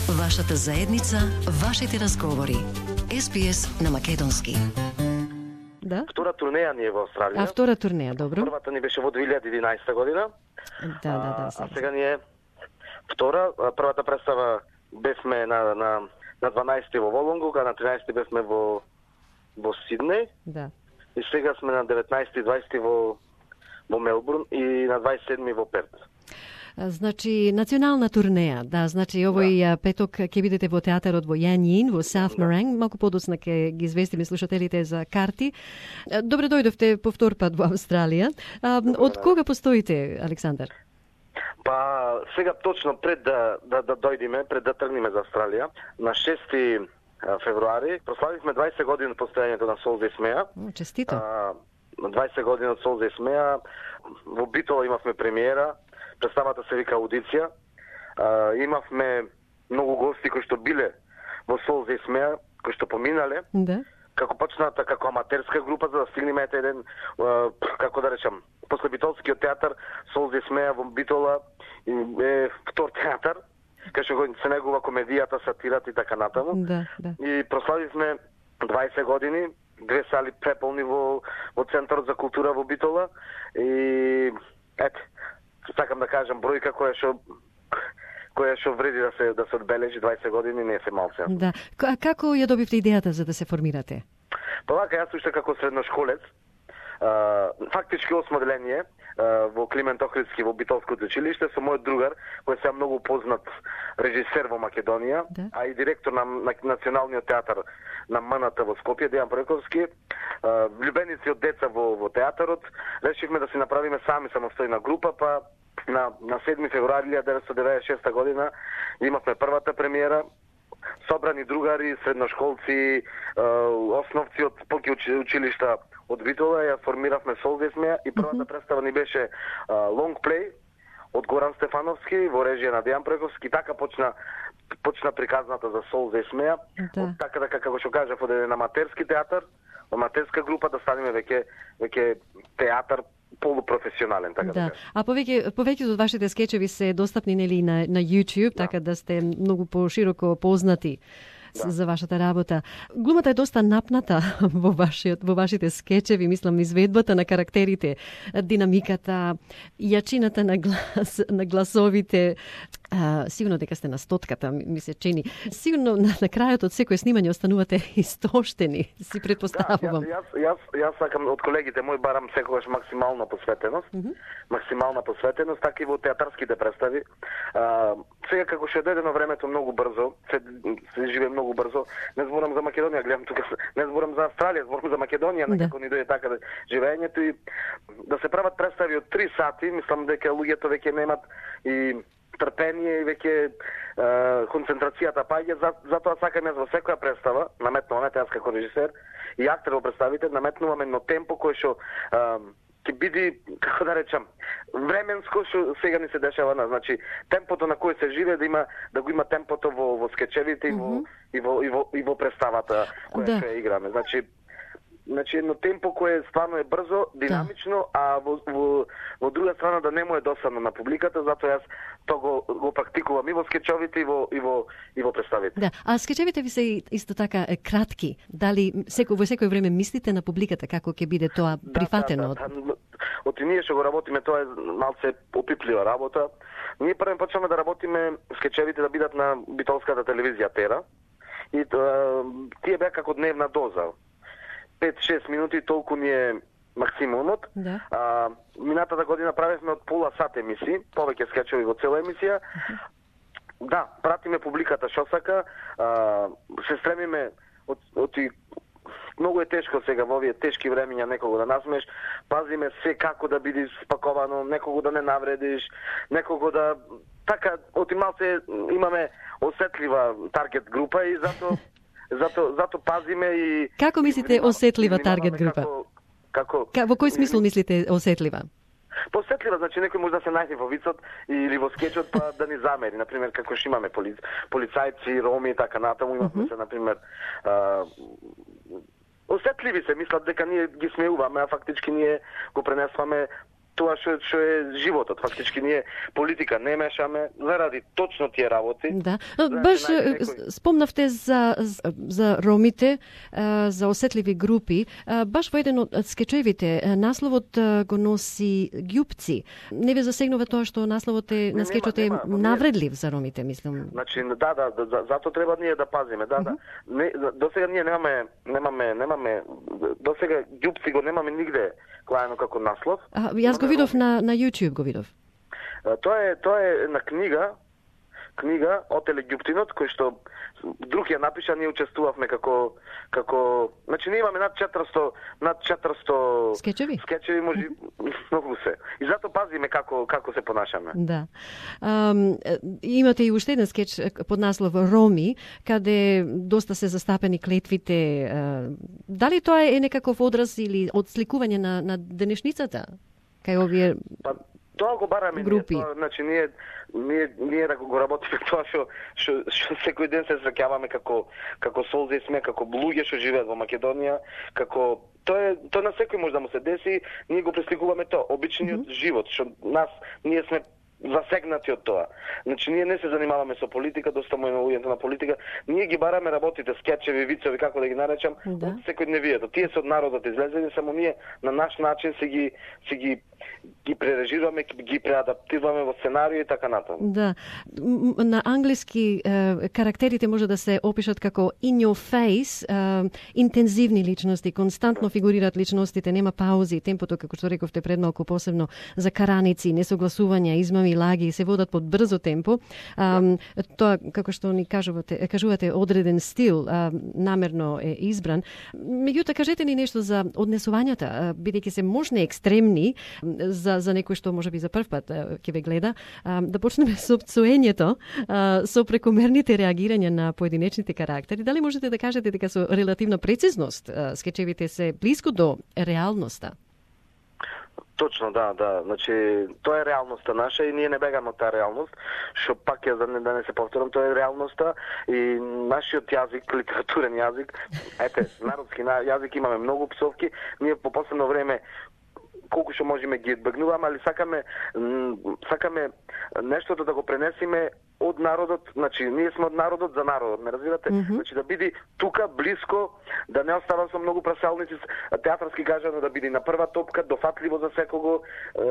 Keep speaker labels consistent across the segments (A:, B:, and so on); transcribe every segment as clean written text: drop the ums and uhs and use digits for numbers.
A: Вашата заедница, вашите разговори. SBS на македонски.
B: Да?
C: Втора турнеја ни е во Австралија.
B: Втора турнеја, добро.
C: Првата ни беше во 2011 година.
B: Да.
C: А сега ни е втора. Првата представа бевме на 12 во Волонгук, а на 13 бевме во Сиднеј.
B: Да.
C: И сега сме на 19 и 20 во Мелбурн и на 27 во Перт.
B: Значи, национална турнеја, да, значи овој петок ќе бидете во театарот во Јанјин, во Саут Моренг, малку подоцна ќе ги известиме слушателите за карти. Добре дојдовте по втор пат во Австралија. Од кога постоите, Александар?
C: Па, сега точно пред да дојдеме, пред да тргнеме за Австралија, на 6 февруари прославивме 20 години од постојањето на Солза и смеа.
B: Честито.
C: 20 години од Солза и смеа. Во Битола имавме премиера. Представата се вика Аудиција. Имавме многу гости кои што биле во Солза и смеа, кои што поминале.
B: Да.
C: Како почната како аматерска група за да стигнеме еден, како да речам, после Битолскиот театар, Солза и смеа во Битола е втор театар, кај што се негува комедијата, сатирата и така натаму.
B: Да.
C: И прославивме 20 години, 2 сали преполни во Центарот за култура во Битола и сакам да кажам бројка која што вреди да се одбележи 20 години, не се малце.
B: Да. Како ја добивте идејата за да се формирате?
C: Па вака, јас уште како средношколец, фактички осмоделение во Климент Охридски во Битолското училиште со мојот другар, кој е многу познат режисер во Македонија,
B: да,
C: а и директор на Националниот театар на МНТ во Скопје, Дејан Пројковски, влюбеници од деца во театарот, решивме да си направиме сами самостојна група, па на 7 февруари 1996 година имавме првата премиера. Собрани другари, средношколци, основци од полки училишта од Битола, ја формиравме Солза и смеа и првата представа ни беше лонг плей од Горан Стефановски во режија на Дејан Пројковски. Така почна приказната за Солза и смеа.
B: Да.
C: Така како што кажав, од еден аматерски театар, аматерска група да станеме веќе театар полупрофесионален, така да кажам.
B: А повеќе од вашите скечеви се достапни нели на YouTube, така да сте многу пошироко познати за вашата работа. Глумата е доста напната во вашите скечеви, мислам изведбата на карактерите, динамиката, јачината на гласовите. Сигурно дека сте на стотката, ми се чини. Сигурно на крајот од секое снимање останувате истоштени, си предпоставувам.
C: Да, јас сакам од колегите мој барам секогаш максимална посветеност. Максимална посветеност, така и во театарските представи. Сега како што дојде времето многу брзо, се живее многу брзо. Не зборам за Македонија, гледам тука, не зборам за Австралија, зборам за Македонија, некако ни дојде така живеењето и да се прават представи од 3 сати, мислам дека луѓето веќе немат и трпение и веќе концентрацијата паѓа, затоа сакам јас во секоја представа, наметнуваме јас како режисер и актер во представите, наметнуваме едно темпо кое што ќе биде, како да речам, временско што сега ни се дешава, значи темпото на кој се живее да го има темпото во скечевите и во представата која ќе играме. Значи едно темпо кое стварно е брзо, динамично, а во друга страна да не му е досадно на публиката, затоа јас го практикувам и во скечовите и во представите.
B: Да, а скечевите ви се исто така кратки. Дали во секој време мислите на публиката како ќе биде тоа прифатено?
C: Да. Оти ние што го работиме, тоа е малце опиплива работа. Ние прво почнеме да работиме скечевите да бидат на битолската телевизија Тера и тие беа како дневна доза. 5-6 минути, толку ни е максимумот. Да. Минатата година правевме од пола сат емисии, повеќе скечови во цела емисија. Да, пратиме публиката што сака, се стремиме многу е тешко сега во овие тешки времиња некого да насмееш, пазиме се како да биде спаковано, некого да не навредиш, некого да така оти малце имаме осетлива таргет група и зато пазиме и...
B: Како мислите осетлива таргет група? Во кој смисол мислите осетлива?
C: Посетлива, значи некој може да се најде во вицот или во скечот па да ни замери, например како што имаме полицајци, роми и така натаму, имаме се например осетливи се, мислат дека ние ги смеуваме, а фактички ние го пренесваме тоа што е животот. Фактички ние политика не мешаме заради точно тие работи.
B: Да. Баш спомнавте за ромите, за осетливи групи. Баш во еден од скечевите насловот го носи ѓупци. Не ве засегнува тоа што насловот на скечот е навредлив за ромите, мислам.
C: Значи да, затоа треба ние да пазиме. Да. Досега ние немаме досега ѓупци го немаме нигде клаено како наслов.
B: Јас го видов на YouTube го видов.
C: Тоа е на книга Отеле Ѓуптинот, кој што друг ја напиша, ние учествувавме како значи ние имаме над 400 скечеви може многу се. И затоа пазиме како се понашаме.
B: Да. Имате и уште еден скеч под наслов Роми, каде доста се застапени клетвите. Дали тоа е некаков одраз или отсликување на денешницата? Кај овие
C: тоа го бараме
B: групи.
C: Ние, значи ние да го работиме тоа што секој ден се среќаваме како солзи сме, како луѓе што живеат во Македонија, како тоа на секој може да му се деси, ние го пресликуваме тоа, обичниот живот, што ние сме засегнати од тоа. Значи ние не се занимаваме со политика, доста му е на луѓето на политика, ние ги бараме работите, скечеви, вицеви, како да ги наречам, од секојдневието. Тие се од народот излезени, само ние на наш начин се ги прережираме, ги преадаптираме во сценарија и така натаму.
B: Да. На англиски карактерите може да се опишат како in your face, интензивни личности, константно фигурираат личностите, нема паузи, темпото, како што рековте пред малку, посебно за караници, несогласувања, измами, лаги, се водат под брзо темпо. Тоа, како што ни кажувате, одреден стил, намерно е избран. Меѓутоа, кажете ни нешто за однесувањата, бидејќи се можни екстремни, за некој што може би за прв пат ќе ве гледа, да почнеме со пцуењето, со прекомерните реагирања на поединечните карактери. Дали можете да кажете дека со релативна прецизност скечевите се близко до реалноста?
C: Точно, да. Значи, тоа е реалноста наша и ние не бегаме од таа реалност, што пак е, да не се повторам, тоа е реалноста и нашиот јазик, литературен јазик, народски јазик, имаме многу псовки, ние по последно време колку што можеме ги избегнуваме, али сакаме нештото да го пренесиме од народот, значи ние сме од народот за народот, ме разбирате? Значи да биде тука блиско, да не остава со многу праселници, театарски кажано да биде на прва топка, дофатливо за секого.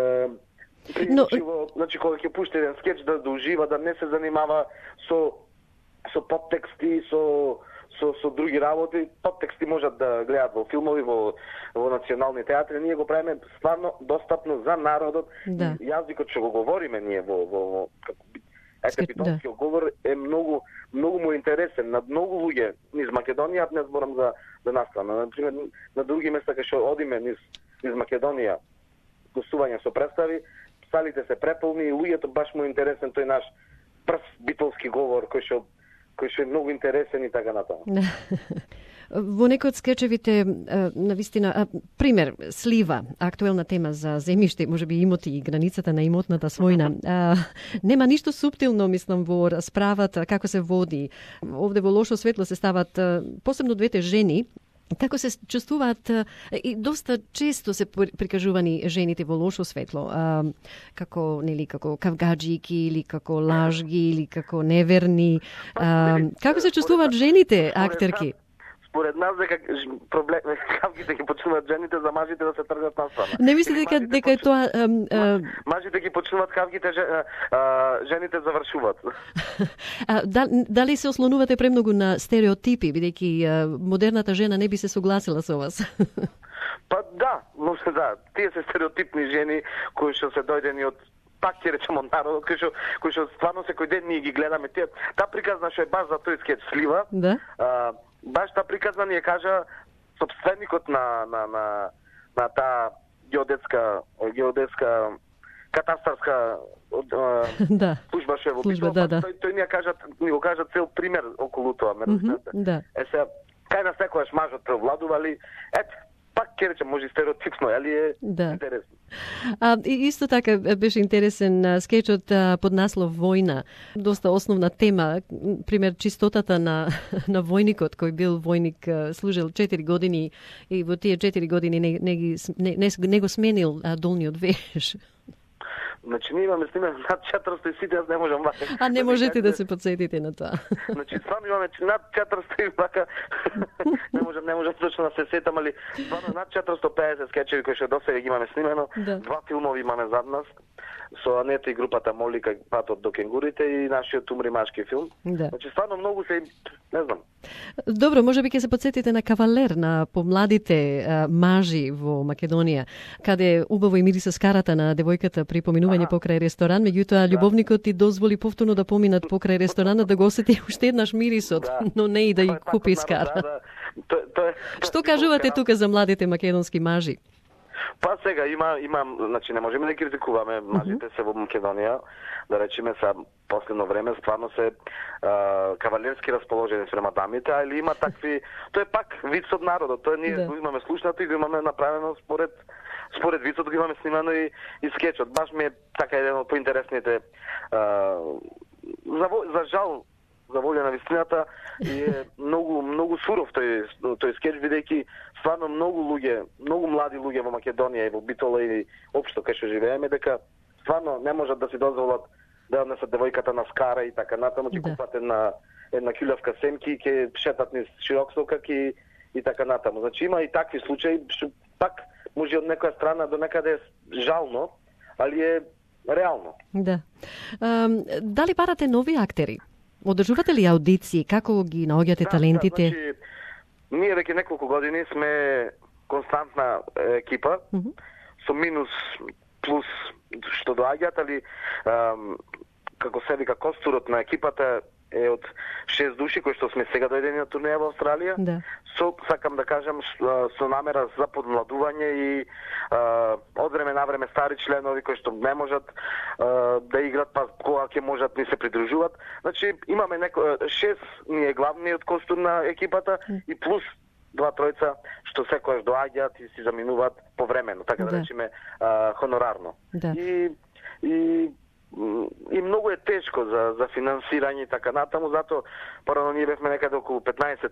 C: Значи кога ќе пушти еден скеч да ужива, да не се занимава со подтексти, со други работи. Подтексти можат да гледат во филмови, во национални театри. Ние го правиме стварно достапно за народот. Да. Јазикот што го говориме ние во битонскиот говор е многу му интересен на многу луѓе низ Македонија, не зборам за настрана. Например, на други места кај што одиме низ Македонија, гостување со представи, салите се преполни и луѓето баш му интересен тој наш прв битолски говор кој што е многу интересен и така натаму.
B: Во некои од скечевите, навистина, пример, слива, актуелна тема за земјиште, можеби имоти и границата на имотната својна. Нема ништо суптилно, мислам, во расправата, како се води. Овде во лошо светло се стават, посебно двете жени, како се чувствуваат и доста често се прикажувани жените во лошо светло, како кавгаджики или како лажги или како неверни. Како се чувствуваат жените актерки?
C: Според нас дека кавгите ги почнуваат жените, за мажите да се тргнат настрана.
B: Не мислите дека е тоа
C: мажите ги почнуваат кавгите, жените завршуваат.
B: Дали се ослонувате премногу на стереотипи, бидејќи модерната жена не би се согласила со вас?
C: Па да, може да. Тие се стереотипни жени кои што се дојдени од пак ќе речеме од народот, кои што стварно секој ден ние ги гледаме тие. Таа приказна што е баш за тој скеч слива. Да. Баш таа приказна ни ја кажа собственикот на таа геодетска катастарска служба што е во Битол. Тој ни го кажа цел пример околу тоа, ме разбирате. Сега, кај нас секојаш мажот преовладува ли? Пак ќе речем, може стереотипно, али е интересно.
B: И исто така беше интересен скечот под наслов Војна. Доста основна тема, пример чистотата на војникот кој бил војник, служил 4 години и во тие 4 години не го сменил долниот веш.
C: Значи, ние имаме снимено над 400 и сите, аз не можам вака.
B: А не можете да се подсетите на тоа.
C: Значи, стварно имаме над 400 и вака. не можам точно да се сетам, али стварно над 450 скечеви кои што досега ги имаме снимено. Да. 2 филмови имаме зад нас. Со Анета и групата Молика, Патот до кенгурите и нашиот Умри машки филм. Да. Значи, стварно многу се, не знам.
B: Добро, можеби ќе се подсетите на Кавалер, на помладите мажи во Македонија, каде убаво и мириса скарата на девојката при поминување покрај ресторан, меѓутоа љубовникот ти дозволи повторно да поминат покрај ресторанот да го осети уште еднаш мирисот, но не и да ја купи скара. Што кажувате тука за младите македонски мажи?
C: Па сега има, значи не можеме да критикуваме мажите се во Македонија, да речеме са последно време стварно се кавалерски расположени спрема дамите, али има такви, тоа е пак виц од народот, тоа ние го имаме слушнато и го имаме направено според вицот, го имаме снимано и скечот. Баш ми е така еден од поинтересните за жал, за волја на вистината, и е многу суров тој скеч, бидејќи стварно многу млади луѓе во Македонија и во Битола и општо кај што живееме, дека стварно не можат да си дозволат да однесат девојката на скара и така натаму, ќе купат една килјавка семки и ќе шетат низ широк сокак и така натаму. Значи има и такви случаи, што пак може од некоја страна до некаде е жално, али е реално.
B: Да. Дали барате нови актери? Одржувате ли аудиции? Како ги наоѓате талентите?
C: Значи, ние веќе неколку години сме константна екипа, со минус плюс што доаѓаат, али како се вика костурот на екипата е од 6 души кои што сме сега дојдени на турнеја во Австралија. Да. Сакам да кажам со намера за подмладување и од време на време стари членови кои што не можат да играат, па кога ќе можат ни се придружуваат. Значи имаме 6 ние главниот костур на екипата и плюс 2-3 што секогаш доаѓаат и си заминуваат повремено, така да речеме хонорарно. Да. И многу е тешко за финансирање и така натаму, затоа порано ние бевме некаде околу 15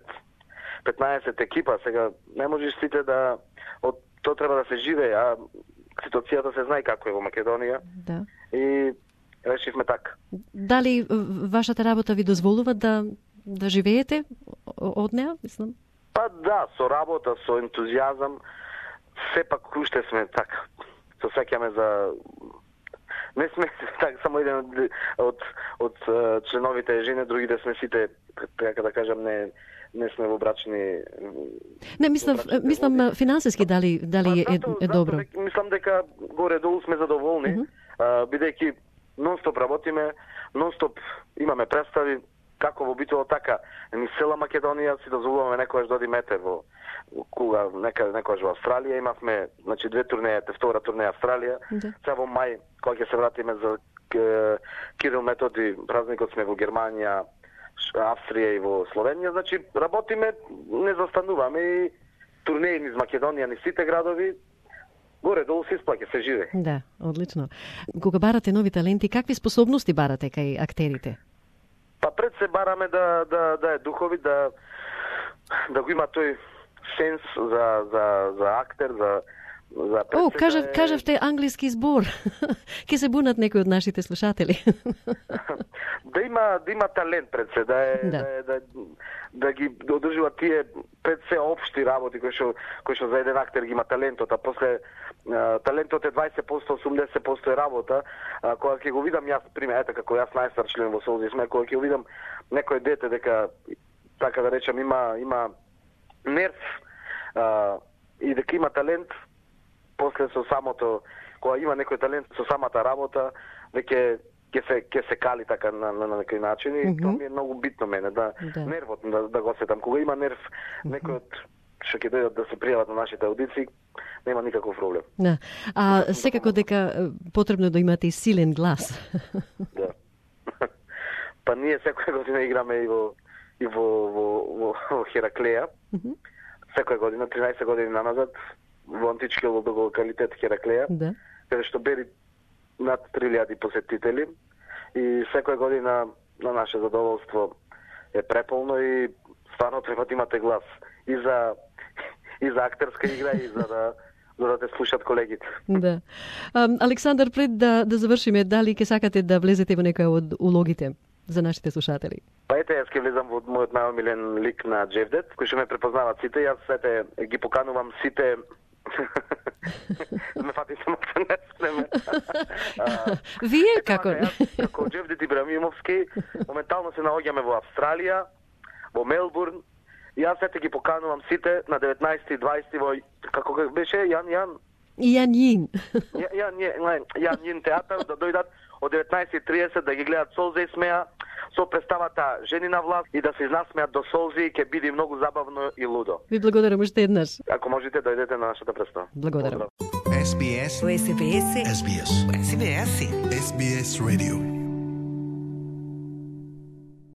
C: екипа, сега не можеш сите да од тоа треба да се живее, а ситуацијата се знае како е во Македонија. Да. И решивме така.
B: Дали вашата работа ви дозволува да живеете од неа, мислам?
C: Па да, со работа, со ентузијазам, сепак уште сме така. Се сеќаме за не сме така само еден од членовите жени, другите сме сите, така да кажам, не сме во брачни.
B: Не, мислам финансиски дали е добро.
C: Мислам дека горе-долу сме задоволни, бидејќи нон-стоп работиме, нон-стоп имаме представи, како во Битола, така ни цела Македонија си дозволуваме некојаш доди метер во кога некојаш во Австралија имавме, значи 2 турнеја, втора турнеја Австралија. Сега во мај кога ќе се вратиме за Кирил Методи празникот сме во Германија, Австрија и во Словенија, значи работиме, не застануваме и турнеи низ Македонија, низ сите градови. Горе-долу се исплаќа, се живее.
B: Да, одлично. Кога барате нови таленти, какви способности барате кај актерите?
C: Па пред се бараме да е духови, да го има тој сенс за актер, за
B: кажавте англиски збор. Ке се бунат некои од нашите слушатели.
C: Да има талент пред се, да ги одржува тие пред се општи работи кои што за еден актер ги има талентот, а после талентот е 20%, 80% е работа. Кога ќе го видам јас, пример, ете како јас најстар член во Солзи сме, кога ќе го видам некој дете дека, така да речем, има нерв и дека има талент, после со самото, кога има некој талент со самата работа, веќе ќе се кали така на некој начин и тоа ми е многу битно мене, нервот да го сетам. Кога има нерв, некој од што ќе дојдат да се пријават на нашите аудиции, нема никаков проблем.
B: Да. А секако дека потребно да имате и силен глас.
C: Да. Па ние секоја година играме и во Хераклеја. Секоја година, 13 години назад, во античкиот локалитет Хераклеја, каде што бери над 3000 посетители и секоја година на наше задоволство е преполно и стварно треба да имате глас и за актерска игра и за да те слушат колегите.
B: Да. Александар, пред да завршиме, дали ќе сакате да влезете во некоја од улогите за нашите слушатели?
C: Па ете, јас ќе влезам во мојот најомилен лик на Джевдет, кој што ме препознават сите. Јас сете ги поканувам сите. Ме фати само се не спреме.
B: Вие како?
C: Како Джевдет Ибрамимовски, моментално се наоѓаме во Австралија, во Мелбурн. Јас сете ги поканувам сите на 19 и 20 во како беше Јан Јин театар да дојдат од 19:30 да ги гледат Солзе и смеа со представата Женина власт и да се изнасмеат до солзи, ќе биде многу забавно и лудо.
B: Ви благодарам уште еднаш.
C: Ако можете дојдете на нашата представа.
B: Благодарам.
D: SBS. SBS. SBS. SBS. SBS Radio.